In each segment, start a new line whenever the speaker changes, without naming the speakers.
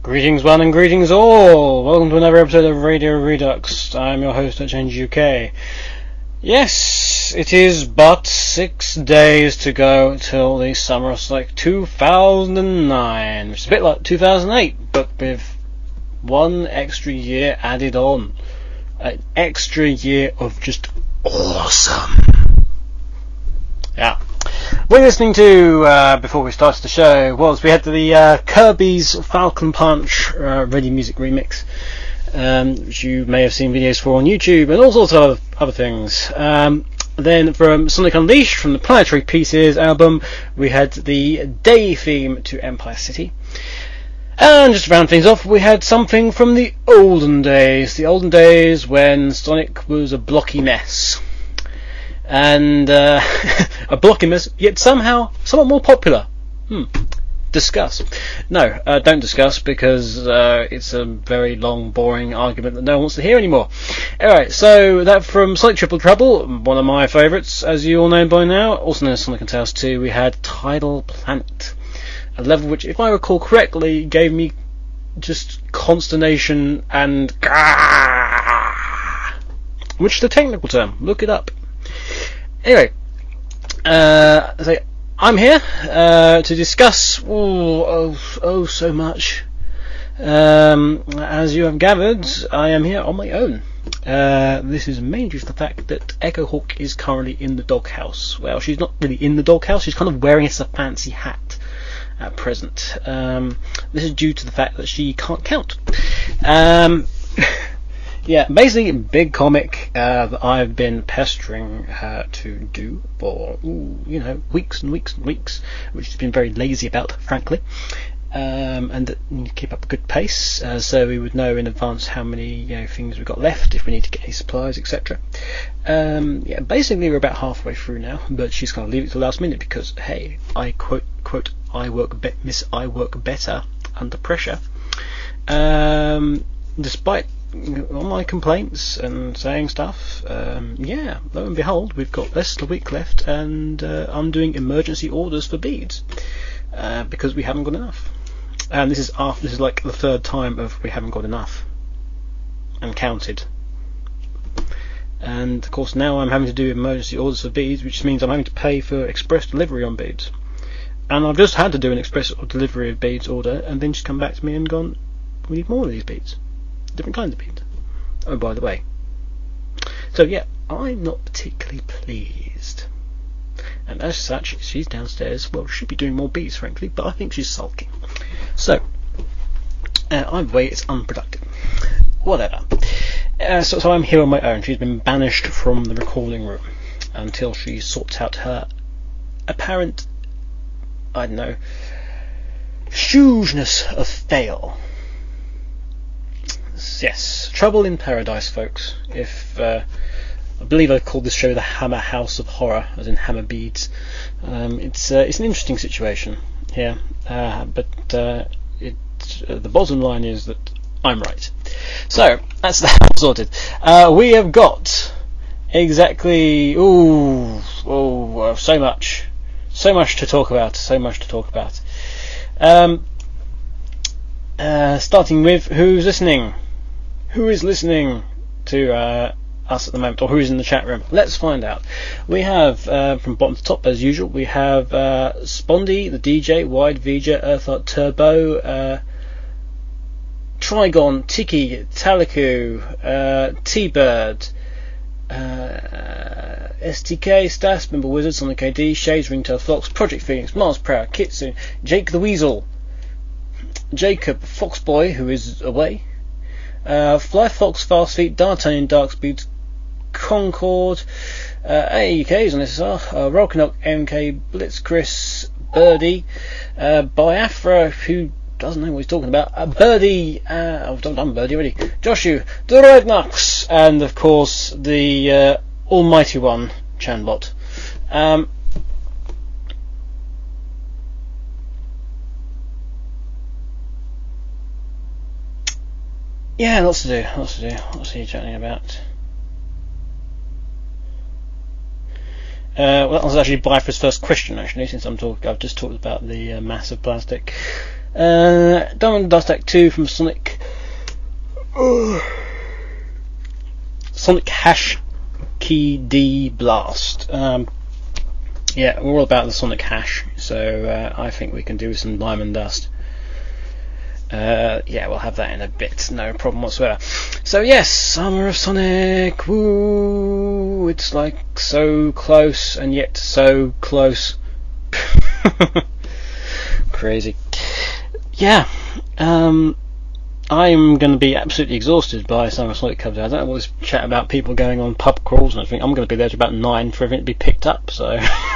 Greetings one and greetings all! Welcome to another episode of Radio Redux. I'm your host at Change UK. Yes, it is but 6 days to go till the Summer of Select 2009, which is a bit like 2008, but with one extra year added on. An extra year of just awesome. Yeah. We're listening to, before we started the show, we had the Kirby's Falcon Punch Ready Music remix, which you may have seen videos for on YouTube, and all sorts of other things. Then from Sonic Unleashed, from the Planetary Pieces album, we had the Day theme to Empire City. And just to round things off, we had something from the olden days when Sonic was a blocky mess. And a blocky mess, yet somehow somewhat more popular. Discuss. No, don't discuss, because it's a very long, boring argument that no one wants to hear anymore. Alright, so that from Sonic Triple Trouble, one of my favourites, as you all know by now, also known as Sonic and Tails 2, we had Tidal Planet. A level which, if I recall correctly, gave me just consternation and which is the technical term. Look it up. Anyway, so I'm here to discuss so much. As you have gathered, I am here on my own. This is mainly due to the fact that Echo Hawk is currently in the doghouse. Well, she's not really in the doghouse, she's kind of wearing a fancy hat at present. This is due to the fact that she can't count. Yeah, basically, big comic that I've been pestering her to do for, weeks and weeks and weeks, which she's been very lazy about, frankly. And that we need to keep up a good pace, so we would know in advance how many things we've got left, if we need to get any supplies, etc. Basically we're about halfway through now, but she's going to leave it to the last minute because, hey, I quote, I work better under pressure. Despite all my complaints and saying stuff, lo and behold, we've got less than a week left, and I'm doing emergency orders for beads because we haven't got enough. And this is like the third time of we haven't got enough and counted. And of course now I'm having to do emergency orders for beads, which means I'm having to pay for express delivery on beads. And I've just had to do an express delivery of beads order, and then she's come back to me and gone, we need more of these beads. Different kinds of beads. Oh, by the way. So yeah, I'm not particularly pleased. And as such, she's downstairs. Well, should be doing more beads, frankly, but I think she's sulking. So, either way, it's unproductive. Whatever. So I'm here on my own. She's been banished from the recording room until she sorts out her apparent, hugeness of fail. Yes, Trouble in Paradise, folks. I believe I called this show the Hammer House of Horror, as in hammer beads. It's an interesting situation here, but the bottom line is that I'm right. So that's that sorted. We have got exactly so much to talk about. Starting with who's listening. Who is listening to us at the moment, or who is in the chat room? Let's find out. We have, from bottom to top as usual, we have Spondy, the DJ, Wide Vija, Earthart Turbo, Trigon, Tiki, Taliku, T-Bird, STK, Stas, Member Wizard, Sonic KD, Shades, Ringtail Fox, Project Phoenix, Mars Proud, Kitsu, Jake the Weasel, Jacob, Foxboy, who is away, Fly Fox, Fast Feet, D'Artagnan, Darkspeed, Concord, AEKs on SSR, Rolkanock, MK, Blitz, Chris, Birdie, Biafra, who doesn't know what he's talking about, Birdie, I've done Birdie already, Joshu, the Rednox, and of course the almighty one, Chanbot. Yeah, lots to do. Lots are you chatting about? Well, that was actually Biafra's first question, actually, since I've just talked about the massive plastic Diamond Dust Act 2 from Sonic. Sonic Hash Key D Blast. Yeah, we're all about the Sonic Hash, so I think we can do some Diamond Dust. Yeah, we'll have that in a bit, no problem whatsoever. So yes, Summer of Sonic, woo! It's like so close and yet so close. Crazy. Yeah, I'm going to be absolutely exhausted by Summer of Sonic comes out. I don't know what this chat about people going on pub crawls and everything. I'm going to be there to about 9 for everything to be picked up, so...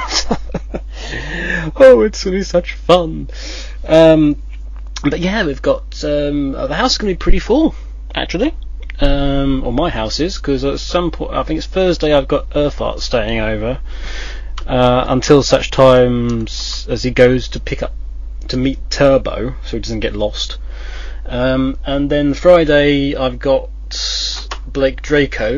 Oh, it's going to be such fun. But yeah, we've got the house is going to be pretty full, actually. Or my house is, because at some point, I think it's Thursday, I've got Earthart staying over until such times as he goes to meet Turbo, so he doesn't get lost. And then Friday, I've got Blake Draco,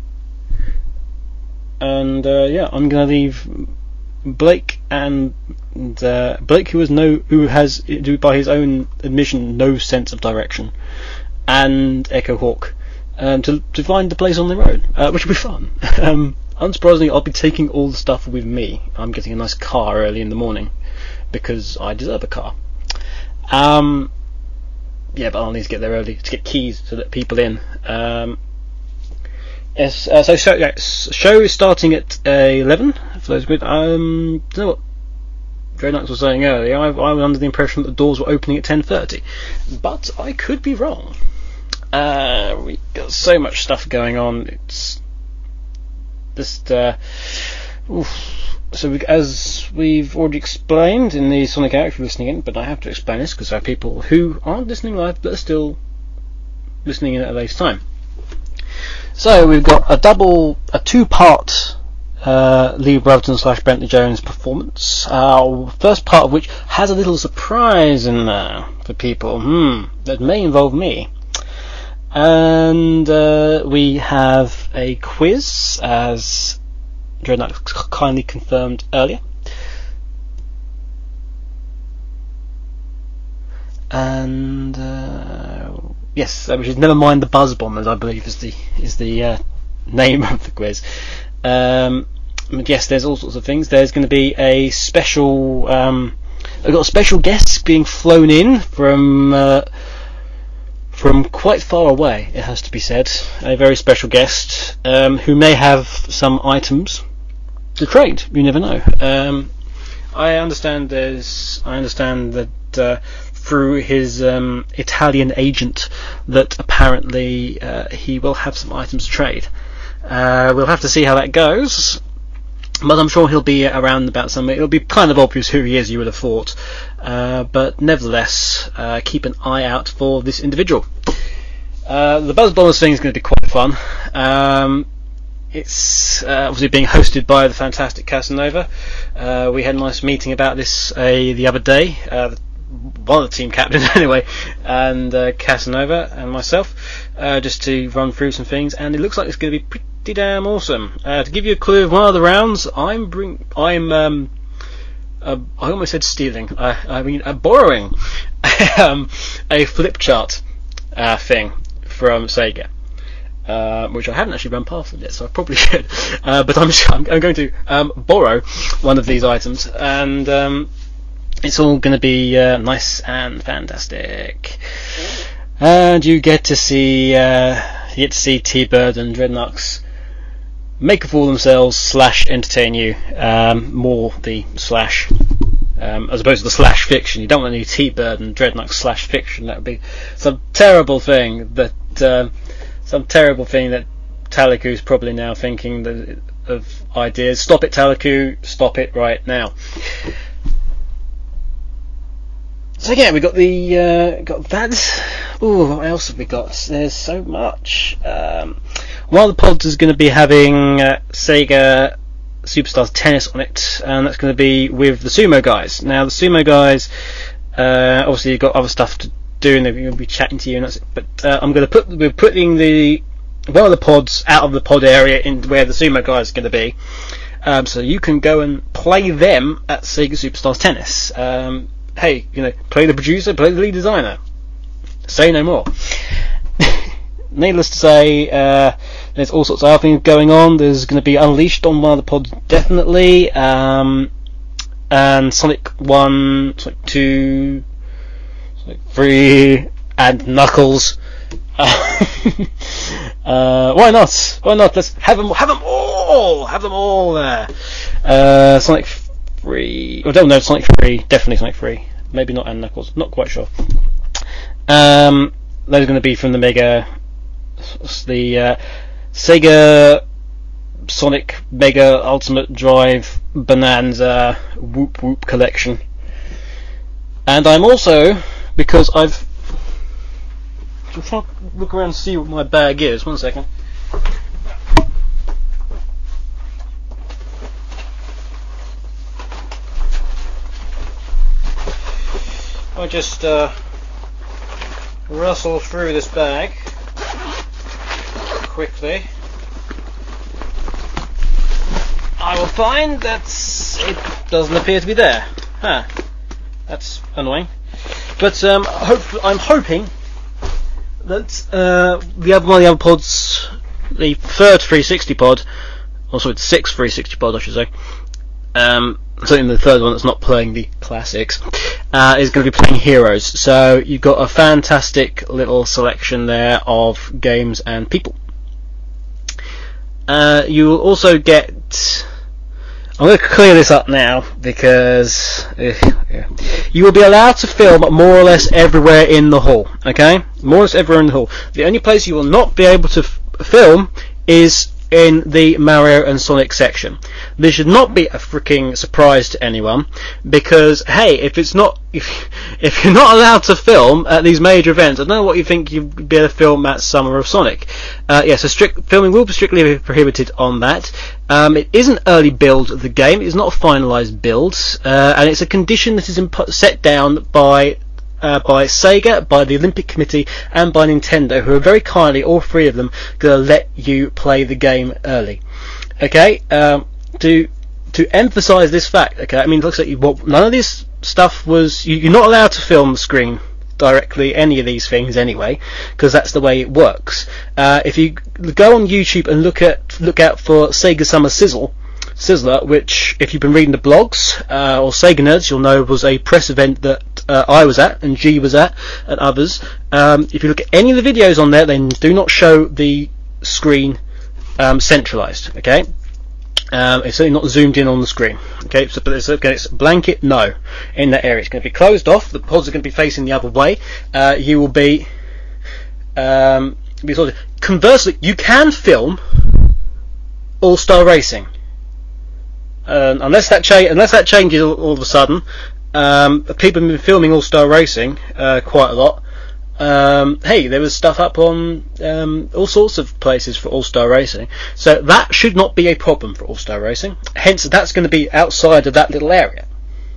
and yeah, I'm going to leave Blake and Blake, who has by his own admission no sense of direction, and Echo Hawk, to find the place on their own, which will be fun. Unsurprisingly, I'll be taking all the stuff with me. I'm getting a nice car early in the morning because I deserve a car. Yeah, but I'll need to get there early to get keys to let people in. Yes, so show is starting at 11. For those good, don't know what Dreadnoughts was saying earlier. I was under the impression that the doors were opening at 10:30, but I could be wrong. We got so much stuff going on. It's just so as we've already explained in the Sonic Hour, if you're listening in, but I have to explain this because there are people who aren't listening live but are still listening in at a later time. So we've got a two-part Lee Brotherton / Bentley Jones performance. First part of which has a little surprise in there for people that may involve me. And we have a quiz, as Dreadnought kindly confirmed earlier. And yes, which is Never Mind the Buzz Bombers, I believe is the name of the quiz. Yes, there's all sorts of things. There's going to be a special. We've got a special guest being flown in from quite far away. It has to be said, a very special guest who may have some items to trade. You never know. I understand that through his Italian agent that apparently he will have some items to trade. We'll have to see how that goes, but I'm sure he'll be around about somewhere. It'll be kind of obvious who he is, you would have thought, but nevertheless, keep an eye out for this individual. The Buzz Bombers thing is going to be quite fun. It's obviously being hosted by the fantastic Casanova. We had a nice meeting about this the other day, one of the team captains anyway, and Casanova and myself, just to run through some things, and it looks like it's going to be pretty damn awesome. To give you a clue of one of the rounds, I almost said stealing. I mean borrowing a flip chart thing from Sega, which I haven't actually run past it yet, so I probably should. But I'm going to borrow one of these items, and it's all going to be nice and fantastic. And you get to see T-Bird and Dreadnoughts make a fool of themselves / entertain you. More the slash, as opposed to the slash fiction. You don't want any T-Bird and Dreadnoughts / fiction. That would be some terrible thing that Talicu's probably now thinking of ideas. Stop it, Talicu! Stop it right now. So yeah, we got that. Ooh, what else have we got? There's so much. One of the pods is going to be having Sega Superstars Tennis on it, and that's going to be with the Sumo guys. Now the Sumo guys, obviously you've got other stuff to do, and they're going to be chatting to you, and that's it. But we're putting one of the pods out of the pod area in where the Sumo guys are going to be, so you can go and play them at Sega Superstars Tennis. hey, play the producer, play the lead designer. Say no more. Needless to say, there's all sorts of other things going on. There's going to be Unleashed on one of the pods, definitely, and Sonic 1, Sonic 2, Sonic 3, and Knuckles. Why not? Let's have them all there. Sonic 3. I don't know. Sonic 3, definitely Sonic 3. Maybe not, and Knuckles. Not quite sure. Those are going to be from the Sega Sonic Mega Ultimate Drive Bonanza Whoop Whoop collection. And I'm also, because I'm trying to look around and see what my bag is. 1 second. I just rustle through this bag quickly. I will find that it doesn't appear to be there. That's annoying. But I'm hoping that one of the other pods, the third 360 pod, also the sixth 360 pod, I should say, certainly the third one that's not playing the classics, is going to be playing Heroes. So you've got a fantastic little selection there of games and people. You will also get... I'm going to clear this up now, because you will be allowed to film more or less everywhere in the hall, okay? More or less everywhere in the hall. The only place you will not be able to film is in the Mario and Sonic section. This should not be a freaking surprise to anyone, because hey, if you're not allowed to film at these major events, I don't know what you think you'd be able to film at Summer of Sonic. So filming will be strictly prohibited on that. It is an early build of the game. It is not a finalised build, and it's a condition that is set down by Sega, by the Olympic Committee, and by Nintendo, who are very kindly, all three of them, going to let you play the game early. Okay, to emphasise this fact, okay, I mean, it looks like none of this stuff was... You're not allowed to film the screen directly, any of these things anyway, because that's the way it works. If you go on YouTube and look out for Sega Summer Sizzler, which, if you've been reading the blogs or Sega Nerds, you'll know was a press event that I was at and G was at and others. If you look at any of the videos on there, they do not show the screen centralised. Okay, it's certainly not zoomed in on the screen. Okay, so it's blanket no in that area. It's going to be closed off. The pods are going to be facing the other way. You will be sort of... Conversely, you can film All-Star Racing. Unless that changes all of a sudden. People have been filming All-Star Racing quite a lot. Hey, there was stuff up on all sorts of places for All-Star Racing, so that should not be a problem for All-Star Racing. Hence, that's going to be outside of that little area.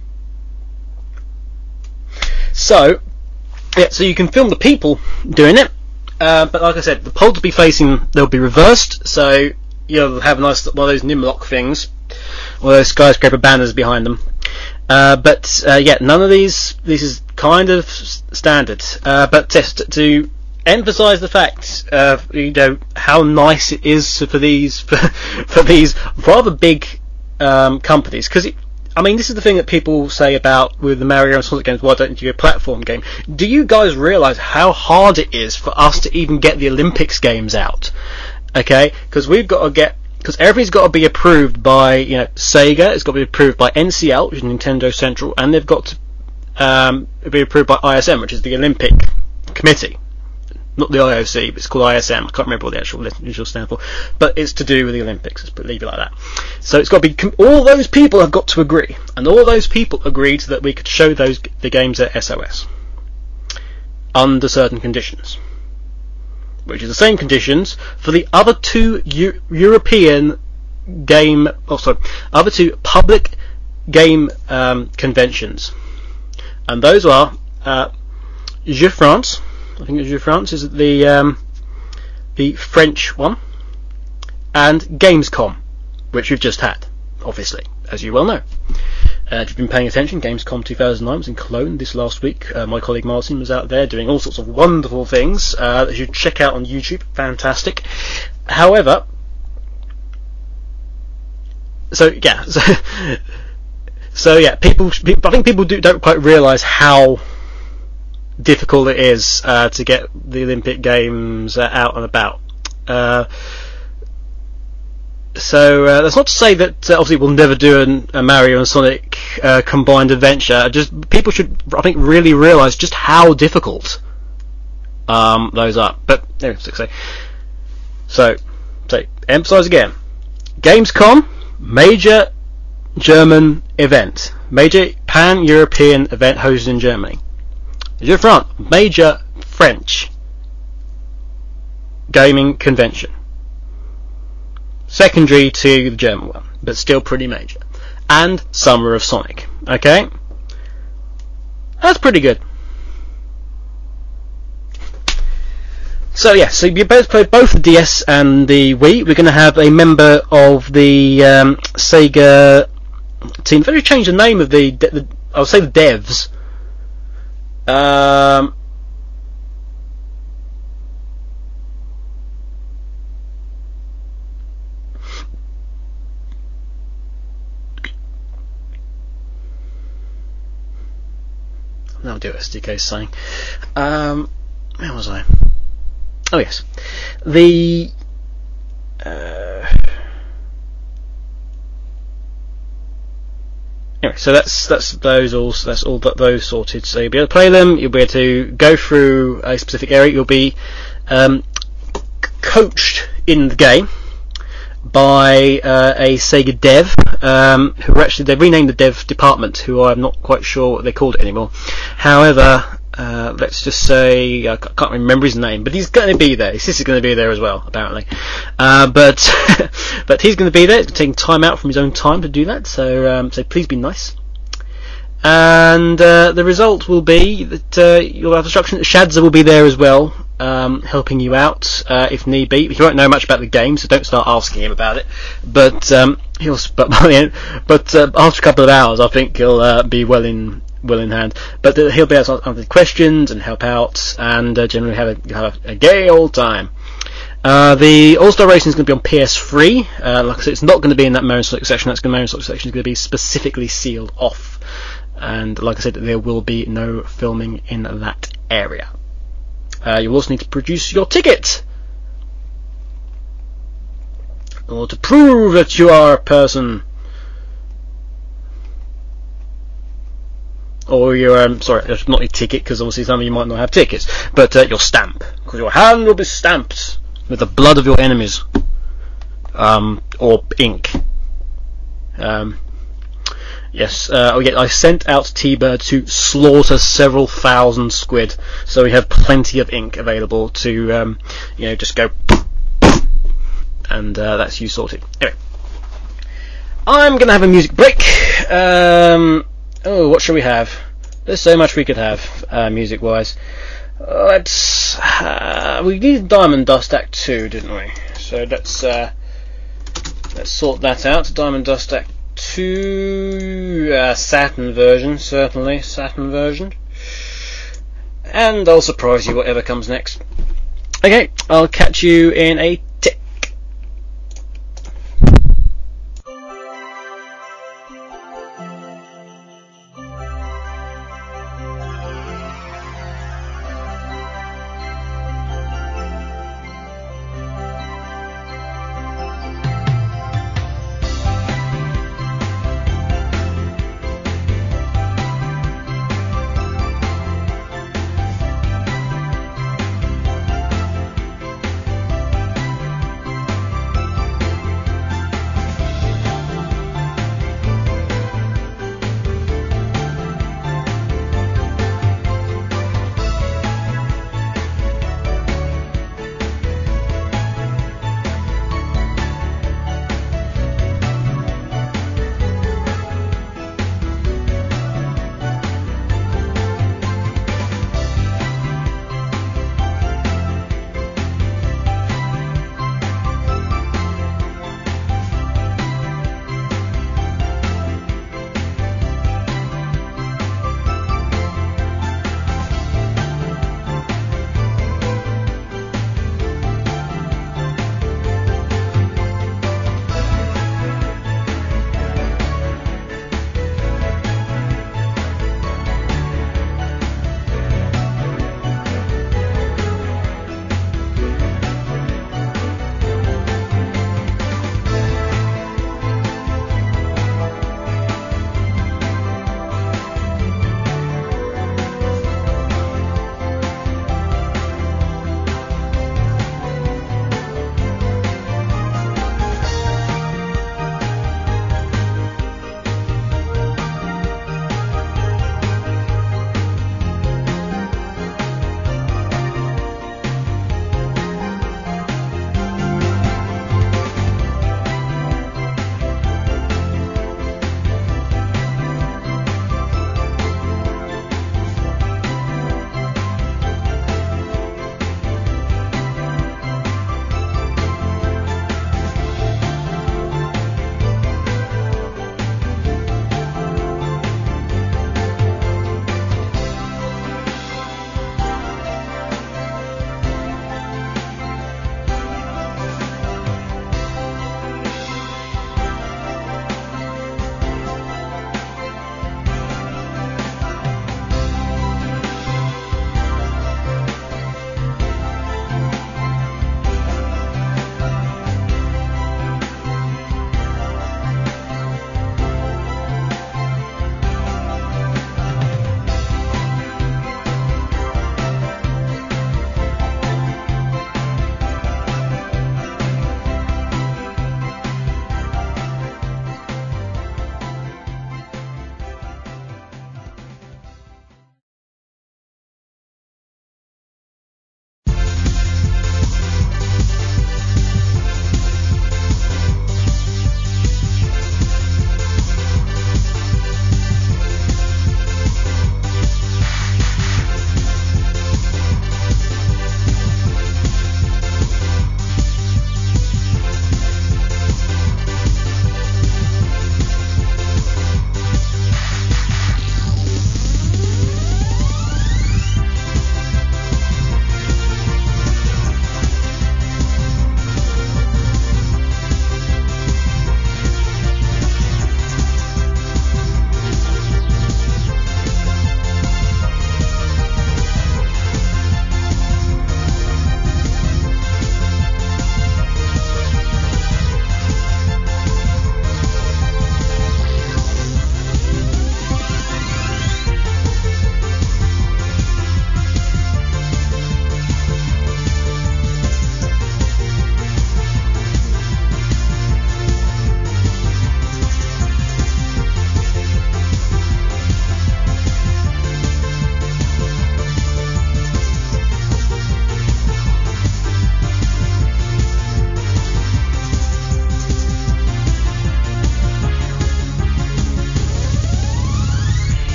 So you can film the people doing it, but like I said, the pods will be reversed, so you'll have a nice one of those Nimlock things, or those skyscraper banners behind them. But none of these. This is kind of standard. But just to emphasise the fact, how nice it is for these rather big companies. Because this is the thing that people say about with the Mario and Sonic games. Why don't you do a platform game? Do you guys realise how hard it is for us to even get the Olympics games out? Okay, because everything's got to be approved by Sega. It's got to be approved by NCL, which is Nintendo Central, and they've got to be approved by ISM, which is the Olympic Committee, not the IOC, but it's called ISM. I can't remember what the actual initial stand for, but it's to do with the Olympics. Let's leave it like that. So it's got to be all those people have got to agree, and all those people agreed that we could show the games at SOS under certain conditions, which is the same conditions for the other two other two public game conventions, and those are Jeux France. I think Jeux France is the French one, and Gamescom, which we've just had, obviously, as you well know. If you've been paying attention, Gamescom 2009 was in Cologne this last week. My colleague Martin was out there doing all sorts of wonderful things that you should check out on YouTube. Fantastic. However, people, I think people don't quite realise how difficult it is to get the Olympic Games out and about. So that's not to say that obviously we'll never do a Mario and Sonic combined adventure. Just people should, I think, really realise just how difficult those are. But anyway, so emphasise again. Gamescom, major German event, major pan-European event hosted in Germany. Major France, major French gaming convention. Secondary to the German one, but still pretty major. And Summer of Sonic. Okay? That's pretty good. So you both played both the DS and the Wii. We're going to have a member of the Sega team. They've changed the name of I'll say the devs. I'll do what SDK is saying. Where was I? Oh yes, the anyway. So that's those all. So that's all those sorted. So you'll be able to play them. You'll be able to go through a specific area. You'll be coached in the game by a Sega dev, who actually they've renamed the dev department, who I'm not quite sure what they called it anymore. However, let's just say I can't remember his name, but he's going to be there. His sister's going to be there as well, apparently. But he's going to be there. He's taking time out from his own time to do that. So please be nice. And the result will be that you'll have instruction. Shadza will be there as well, helping you out if need be. You won't know much about the game, so don't start asking him about it. But after a couple of hours, I think he'll be well in hand. But he'll be able to answer questions and help out, and generally have a gay old time. The All-Star Racing is going to be on PS3. Like I said, it's not going to be in that Mario Sonic section. Mario Sonic section is going to be specifically sealed off. And like I said, there will be no filming in that area. You also need to produce your ticket, or to prove that you are a person, or your sorry, not your ticket, because obviously some of you might not have tickets, but your stamp, because your hand will be stamped with the blood of your enemies, or ink. Yes, I sent out T-Bird to slaughter several thousand squid, so we have plenty of ink available to, just go, and that's you sorted. Anyway, I'm going to have a music break. What shall we have? There's so much we could have, music-wise. We needed Diamond Dust Act 2, didn't we? So let's sort that out. Diamond Dust Act 2, Saturn version, certainly, Saturn version. And I'll surprise you whatever comes next. Okay, I'll catch you in a tick.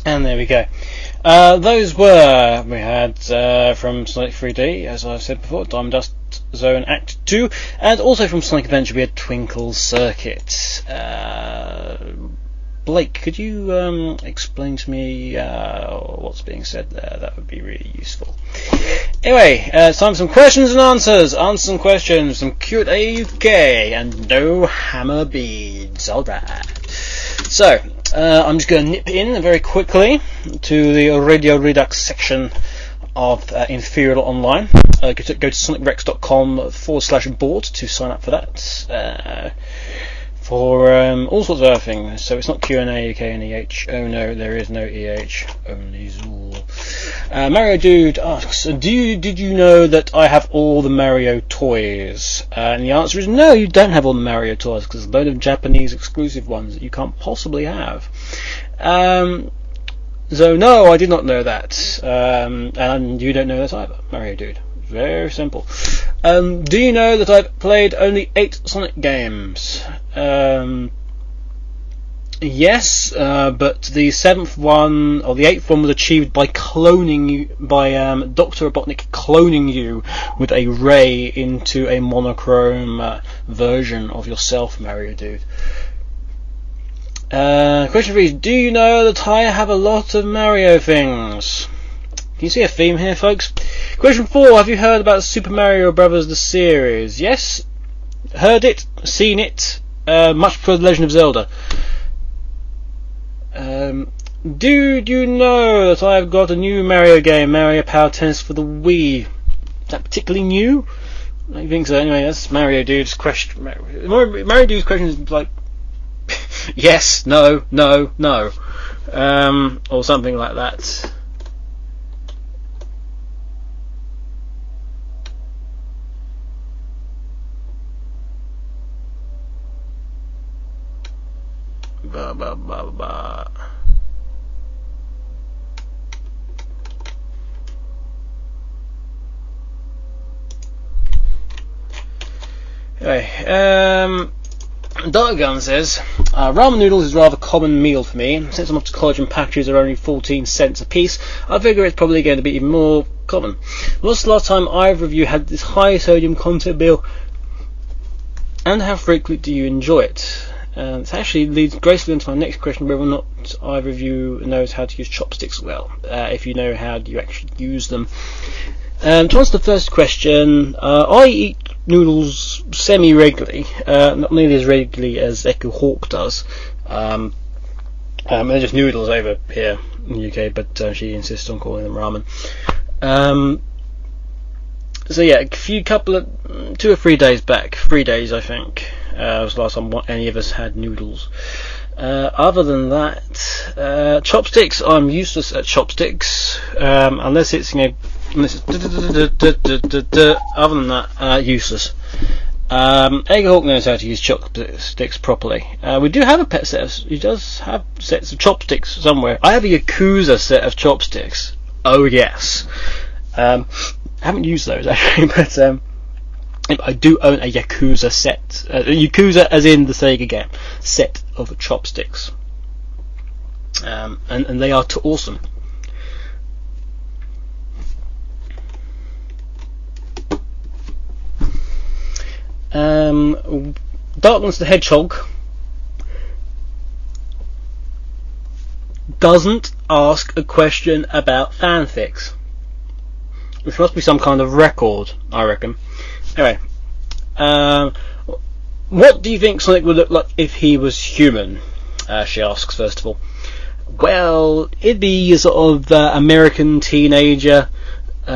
And there we go. We had from Sonic 3D, as I've said before, Diamond Dust Zone Act 2, and also from Sonic Adventure we had Twinkle Circuit. Blake, could you explain to me what's being said there? That would be really useful. Anyway, it's time for some questions and answers. Answer some questions, some Q&A UK, and no hammer beads. Alright. So, I'm just going to nip in very quickly to the Radio Redux section of Inferior Online. Go to sonicrex.com/board to sign up for that. For all sorts of other things. So it's not Q&A, UK and EH. Oh no, there is no EH, only Zool. Mario Dude asks, did you know that I have all the Mario toys? And the answer is no, you don't have all the Mario toys, because there's a load of Japanese exclusive ones that you can't possibly have. So no, I did not know that. And you don't know that either, Mario Dude. Very simple. Do you know that I've played only 8 Sonic games? Yes, but the 7th one, or the 8th one, was achieved by cloning you, by Dr. Robotnik cloning you with a ray into a monochrome version of yourself, Mario Dude. Question 3, do you know that I have a lot of Mario things? Can you see a theme here, folks? Question 4, have you heard about Super Mario Brothers the series? Yes, heard it, seen it, much prefer The Legend of Zelda. Do you know that I've got a new Mario game, Mario Power Tennis for the Wii? Is that particularly new? I don't think so. Anyway, that's Mario Dude's question. Mario Dude's question is like, yes, no, no, no. Or something like that. Ba ba ba ba. Anyway, Dark Gun says, ramen noodles is a rather common meal for me. Since I'm off to college and packages are only 14 cents a piece, I figure it's probably going to be even more common. What's the last time either of you had this high sodium content meal, and how frequently do you enjoy it? This actually leads gracefully into my next question, whether or not either of you knows how to use chopsticks well, if you know how you actually use them. To answer the first question, I eat noodles semi-regularly, not nearly as regularly as Echo Hawk does. They're just noodles over here in the UK, but she insists on calling them ramen. So yeah, 2 or 3 days back, 3 days I think, was the last time any of us had noodles. Other than that, chopsticks, I'm useless at chopsticks, unless it's, other than that, useless. Egghawk knows how to use chopsticks properly. We do have a pet set he does have sets of chopsticks somewhere. I have a Yakuza set of chopsticks. Oh yes. I haven't used those actually, but I do own a Yakuza set. Yakuza as in the Sega game. Set of chopsticks. And they are awesome. Darkness the Hedgehog doesn't ask a question about fanfics, which must be some kind of record, I reckon. Anyway, what do you think Sonic would look like if he was human? She asks, first of all. Well, it'd be a sort of American teenager with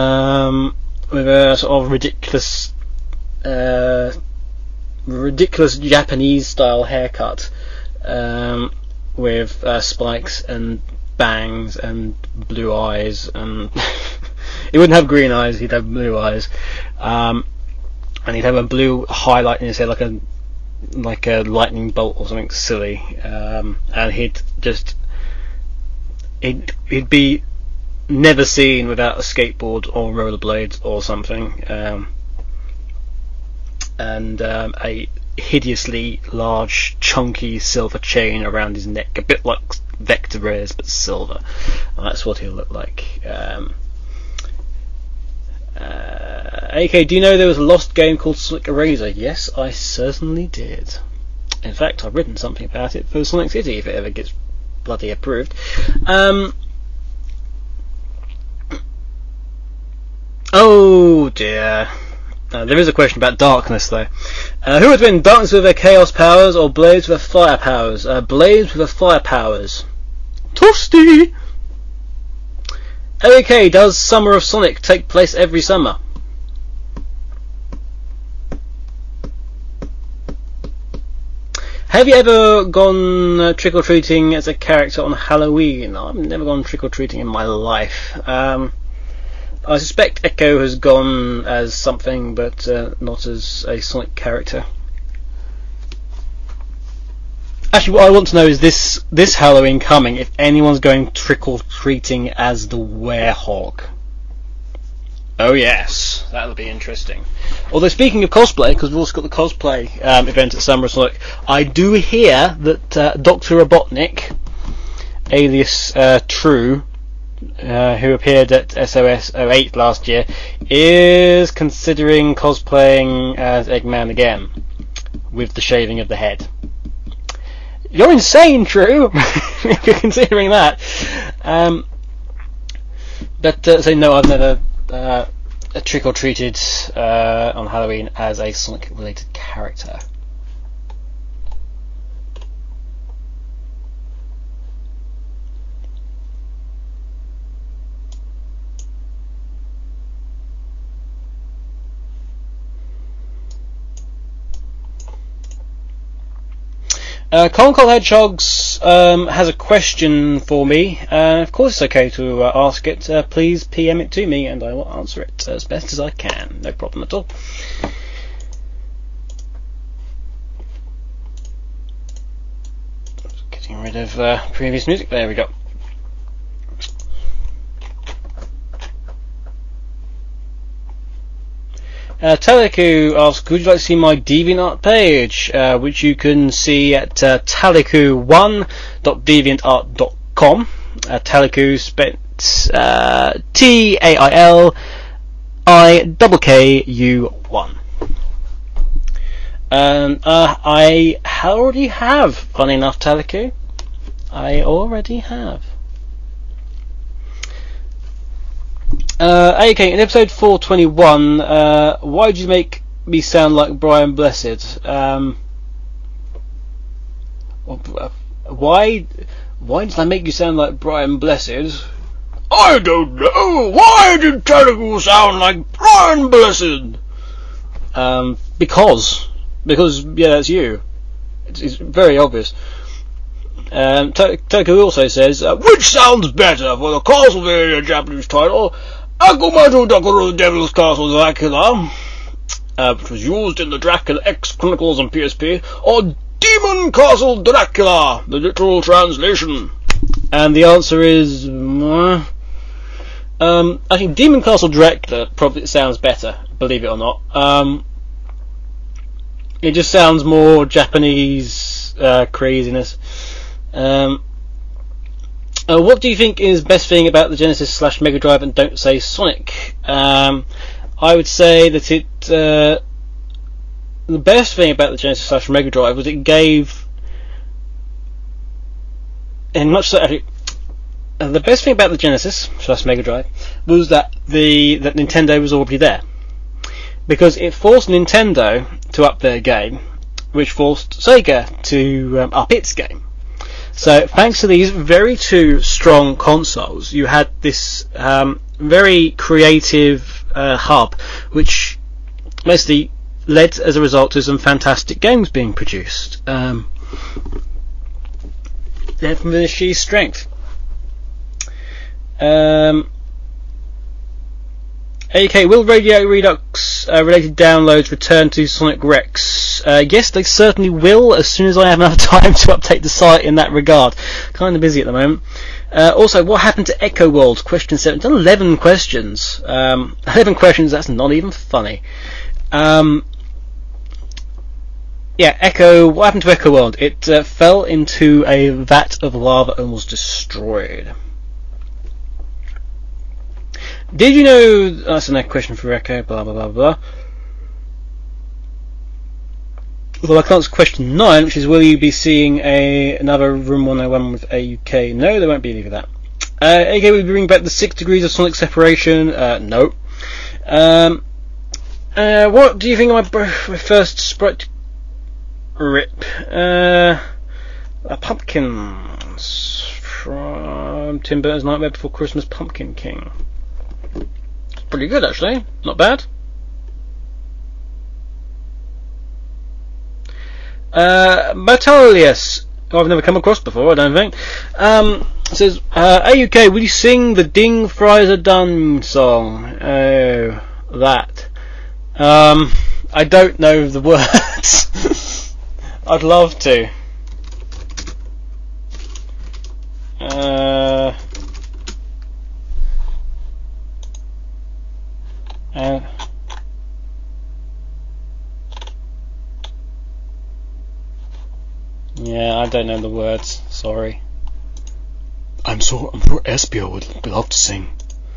a sort of ridiculous Japanese style haircut, with spikes and bangs and blue eyes, and he wouldn't have green eyes, he'd have blue eyes, and he'd have a blue highlight in his head like a lightning bolt or something silly, and he'd be never seen without a skateboard or rollerblades or something, and a hideously large, chunky silver chain around his neck, a bit like Vector Rares but silver. And that's what he'll look like. AK, do you know there was a lost game called Sonic Eraser? Yes, I certainly did. In fact, I've written something about it for Sonic City if it ever gets bloody approved. Oh dear. There is a question about darkness though. Who would win, darkness with their chaos powers or blades with their fire powers? Blades with their fire powers. Toasty! OK, does Summer of Sonic take place every summer? Have you ever gone trick-or-treating as a character on Halloween? I've never gone trick-or-treating in my life. I suspect Echo has gone as something, but not as a Sonic character. Actually, what I want to know is this Halloween coming, if anyone's going trick-or-treating as the Werehog. Oh yes, that'll be interesting. Although speaking of cosplay, because we've also got the cosplay event at Summer of Sonic, I do hear that Dr. Robotnik, alias True, who appeared at SOS 08 last year, is considering cosplaying as Eggman again, with the shaving of the head. You're insane, True! If you're considering that. So no, I've never trick-or-treated on Halloween as a Sonic-related character. Cold Hedgehogs has a question for me. Of course it's okay to ask it. Please PM it to me and I will answer it as best as I can. No problem at all. Getting rid of previous music. There we go. Taliku asks, would you like to see my DeviantArt page, which you can see at taliku1.deviantart.com. Taliku spent TAILIKKU1. I already have, funny enough, Taliku. I already have. AK, in episode 421, why did you make me sound like Brian Blessed? Why did I make you sound like Brian Blessed? I don't know! Why did Taliku sound like Brian Blessed? Because, yeah, that's you. It's very obvious. Taliku also says, which sounds better for the Castlevania Japanese title, Akumato Dakuro Devil's Castle Dracula, which was used in the Dracula X Chronicles on PSP, or Demon Castle Dracula, the literal translation? And the answer is, I think Demon Castle Dracula probably sounds better, believe it or not. It just sounds more Japanese craziness. What do you think is best thing about the Genesis / Mega Drive and don't say Sonic? I would say that the best thing about the Genesis / Mega Drive was it gave, and much so actually, the best thing about the Genesis / Mega Drive was that that Nintendo was already there, because it forced Nintendo to up their game, which forced Sega to up its game. So thanks to these very two strong consoles, you had this very creative hub, which mostly led as a result to some fantastic games being produced. They're from the sheer strength. AK, will Radio Redux related downloads return to Sonic Rex? Yes, they certainly will, as soon as I have enough time to update the site in that regard. Kind of busy at the moment. Also, what happened to Echo World? Question 7. Done 11 questions. 11 questions, that's not even funny. yeah, Echo. What happened to Echo World? It fell into a vat of lava and was destroyed. Did you know? That's a next question for Echo. Blah blah blah blah. Although I can't answer question 9, which is, will you be seeing another Room 101 with AUK? No, there won't be any of that. AK will be bringing back the 6 degrees of sonic separation. No. What do you think of my first Sprite rip? Pumpkins from Tim Burton's Nightmare Before Christmas, Pumpkin King. Pretty good, actually. Not bad. Matolius, who I've never come across before, I don't think, says, AUK, will you sing the Ding Friser Done song? Oh, that. I don't know the words. I'd love to. Yeah, I don't know the words. Sorry. I'm sure Espio would love to sing.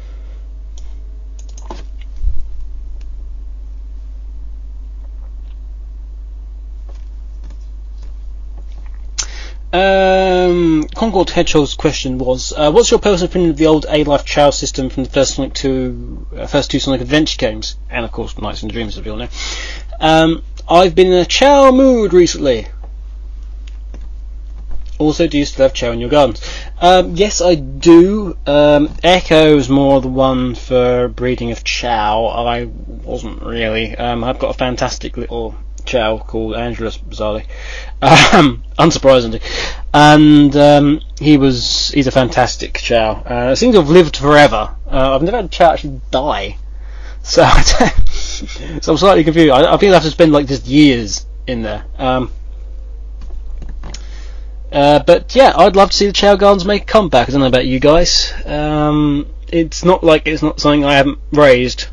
Concord Hedgehog's question was, what's your personal opinion of the old A-Life Chow system from the first two Sonic Adventure games, and of course Nights and Dreams, as we all know. I've been in a Chow mood recently. Also, do you still have Chow in your gardens? Yes, I do. Echo's more the one for breeding of Chow. I wasn't really. I've got a fantastic little Chow called Angelus, bizarrely. Unsurprisingly. And he's a fantastic Chow. Seems to have lived forever. I've never had a Chow actually die. So, so I'm slightly confused. I think I have to spend like just years in there. But yeah, I'd love to see the Chow Gardens make a comeback. I don't know about you guys. It's not like it's not something I haven't raised.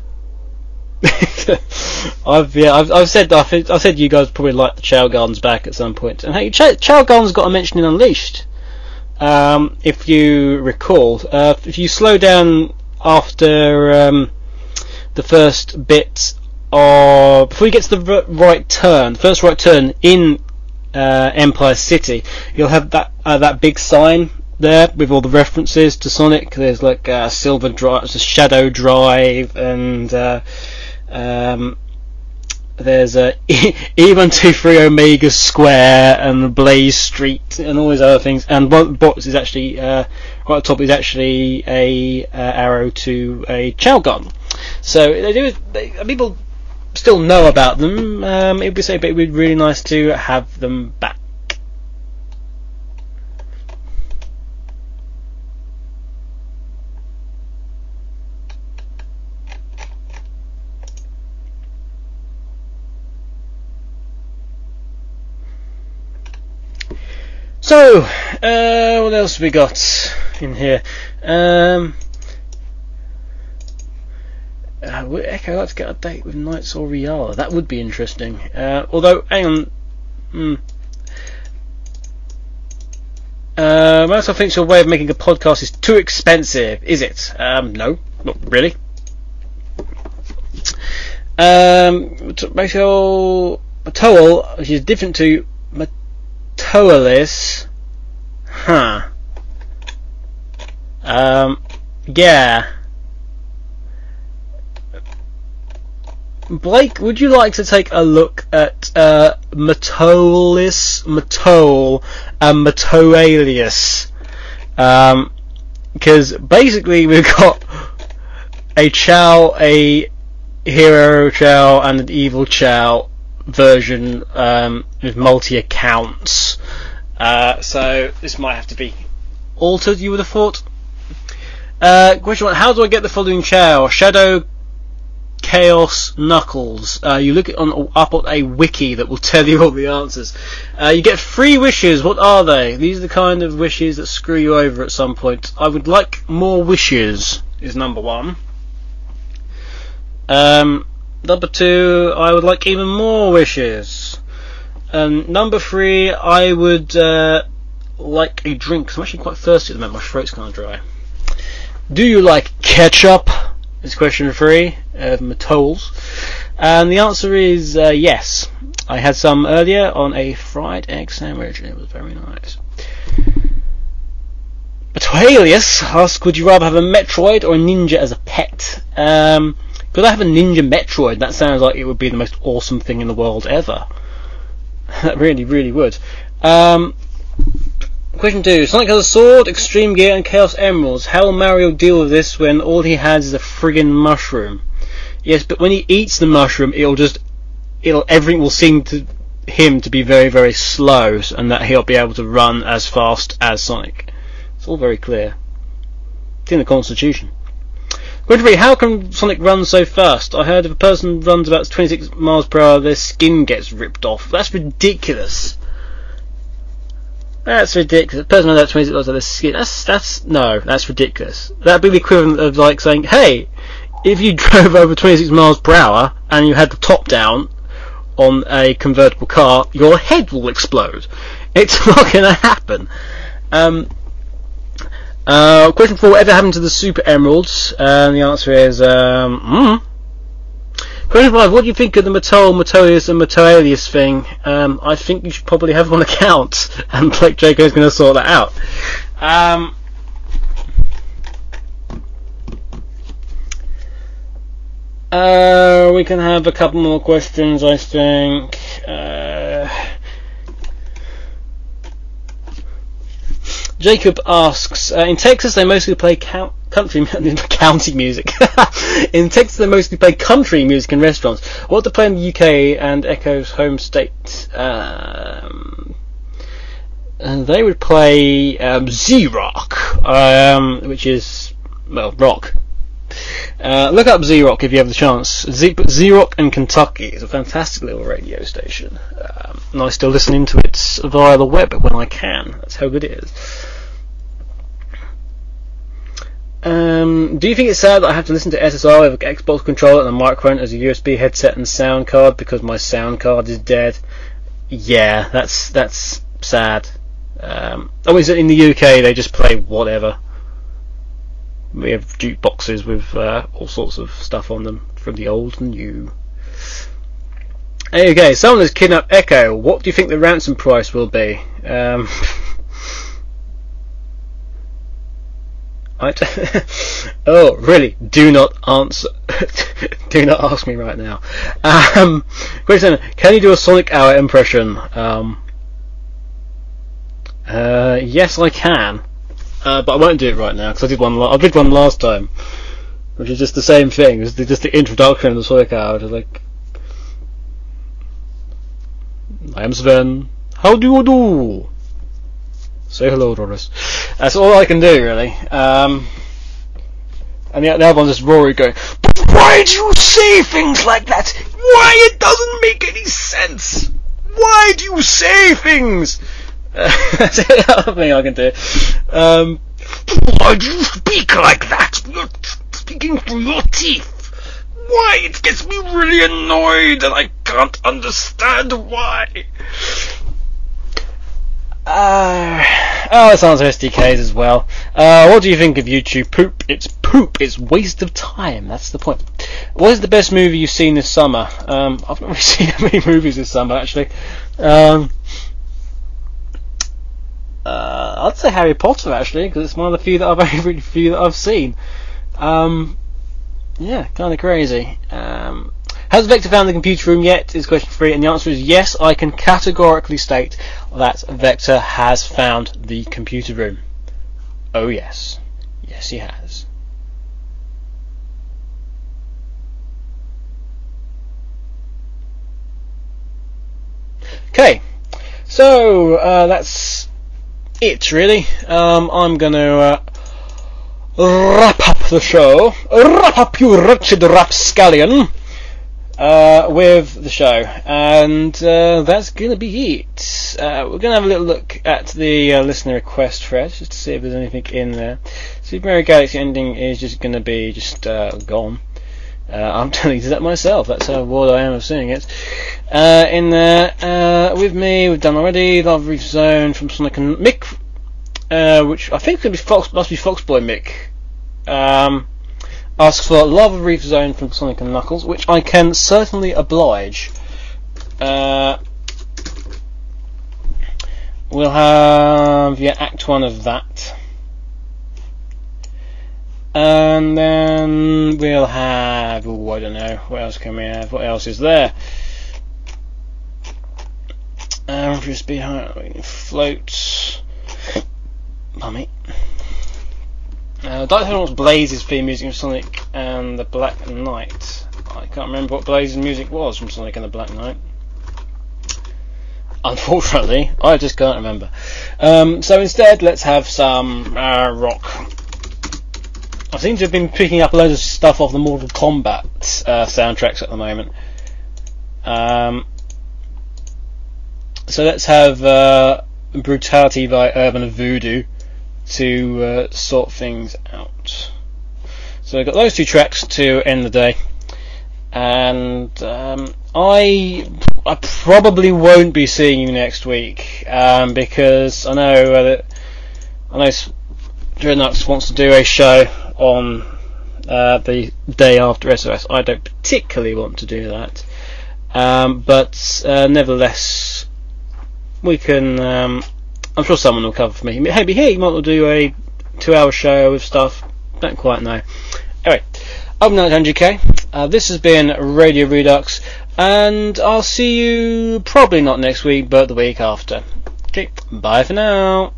I've said you guys probably like the Chow Gardens back at some point. And hey, Chow Gardens got a mention in Unleashed. If you recall, if you slow down after the first bit of before you get to the right turn, the first right turn in Empire City, you'll have that big sign there with all the references to Sonic. There's like Silver Drive, Shadow Drive, and there's E123 Omega Square and Blaze Street and all these other things. And one box is actually right at the top is actually a arrow to a Chow Garden. So people still know about them. It would be really nice to have them back. So, what else have we got in here? Would Echo like to get a date with Knights or Riala? That would be interesting. Although, hang on. Microsoft thinks your way of making a podcast is too expensive. Is it? No, not really. Matoal, which is different to Matoalis. Huh. Yeah. Blake, would you like to take a look at Matoalis, Matoal, and Matoalius? Because basically we've got a Chow, a Hero Chow, and an Evil Chow version with multi-accounts. So this might have to be altered, you would have thought. Question 1, how do I get the following Chow? Shadow, Chaos, Knuckles. You look up on a wiki that will tell you all the answers. You get 3 wishes. What are they? These are the kind of wishes that screw you over at some point. I would like more wishes, is number 1. Number 2, I would like even more wishes. Number 3, I would like a drink, 'cause I'm actually quite thirsty at the moment, my throat's kind of dry. Do you like ketchup? Is question 3 of Matoles. And the answer is yes. I had some earlier on a fried egg sandwich and it was very nice. Matoalius asks, would you rather have a Metroid or a Ninja as a pet? Could I have a Ninja Metroid? That sounds like it would be the most awesome thing in the world ever. That really, really would. Question 2. Sonic has a sword, extreme gear, and Chaos Emeralds. How will Mario deal with this when all he has is a friggin' mushroom? Yes, but when he eats the mushroom, everything will seem to him to be very, very slow, and that he'll be able to run as fast as Sonic. It's all very clear. It's in the Constitution. Question 3. How can Sonic run so fast? I heard if a person runs about 26 miles per hour, their skin gets ripped off. That's ridiculous. That's ridiculous. A person runs about 26 miles per hour, their skin. That's ridiculous. That'd be the equivalent of like saying, hey, if you drove over 26 miles per hour and you had the top down on a convertible car, your head will explode. It's not going to happen. Question 4, whatever happened to the Super Emeralds? The answer is, Question 5, what do you think of the Matoalius and Matoalius thing? I think you should probably have one account, and Blake Draco's going to sort that out. We can have a couple more questions, I think. Jacob asks, in Texas they mostly play country music. In Texas they mostly play country music in restaurants. What do they play in the UK and Echo's home state? And they would play Z-Rock, which is, well, rock. Look up Z-Rock if you have the chance. Z-Rock in Kentucky is a fantastic little radio station, and I still listen into it via the web when I can. That's how good it is. Do you think it's sad that I have to listen to SSR with an Xbox controller and a microphone as a USB headset and sound card because my sound card is dead? Yeah, that's sad. Always in the UK they just play whatever. We have jukeboxes with all sorts of stuff on them, from the old and new. Okay, someone has kidnapped Echo. What do you think the ransom price will be? Oh, really? Do not answer. Do not ask me right now. Question: can you do a Sonic Hour impression? Yes, I can. But I won't do it right now because I did one last time, which is just the same thing. It's just the introduction of the Sonic Hour. It's like, I am Sven. How do you do? Say hello, Doris. That's all I can do, really. And the other one's just Rory going, but why do you say things like that? Why? It doesn't make any sense. Why do you say things? That's the other thing I can do. Why do you speak like that? You're speaking through your teeth. Why? It gets me really annoyed and I can't understand why. Let's answer SDKs as well. What do you think of YouTube? Poop. It's waste of time. That's the point. What is the best movie you've seen this summer? I've not really seen that many movies this summer, actually. I'd say Harry Potter, actually, because it's one of the few that I've seen. Yeah, kind of crazy. Has Vector found the computer room yet? Is question 3, and the answer is yes. I can categorically state that Vector has found the computer room. Oh yes, yes he has. Okay, so that's it really. I'm gonna wrap up the show. Wrap up, you wretched rapscallion. With the show, and that's gonna be it. We're gonna have a little look at the listener request thread just to see if there's anything in there. Super Mario Galaxy ending is just gonna be gone. I'm deleted that myself. That's how bored I am of seeing it. In there, with me, we've done already Love Reef Zone from Sonic and Mick, which I think must be Foxboy Mick. Asks for Love Reef Zone from Sonic and Knuckles, which I can certainly oblige. We'll have Act 1 of that. And then we'll have, I don't know, what else can we have? What else is there? Just behind floats. Pardon me. Dr. wants Blaze's theme music from Sonic and the Black Knight. I can't remember what Blaze's music was from Sonic and the Black Knight. Unfortunately, I just can't remember. So instead, let's have some rock. I seem to have been picking up loads of stuff off the Mortal Kombat soundtracks at the moment. So let's have Brutality by Urban Voodoo to sort things out. So we've got those two tracks to end the day, and I probably won't be seeing you next week because I know Dreadnoughts wants to do a show on the day after SOS. I don't particularly want to do that, but nevertheless, we can. I'm sure someone will cover for me. Maybe he might do a 2-hour show with stuff. Don't quite know. Anyway, I'm not NGK. This has been Radio Redux, and I'll see you probably not next week, but the week after. Okay, bye for now.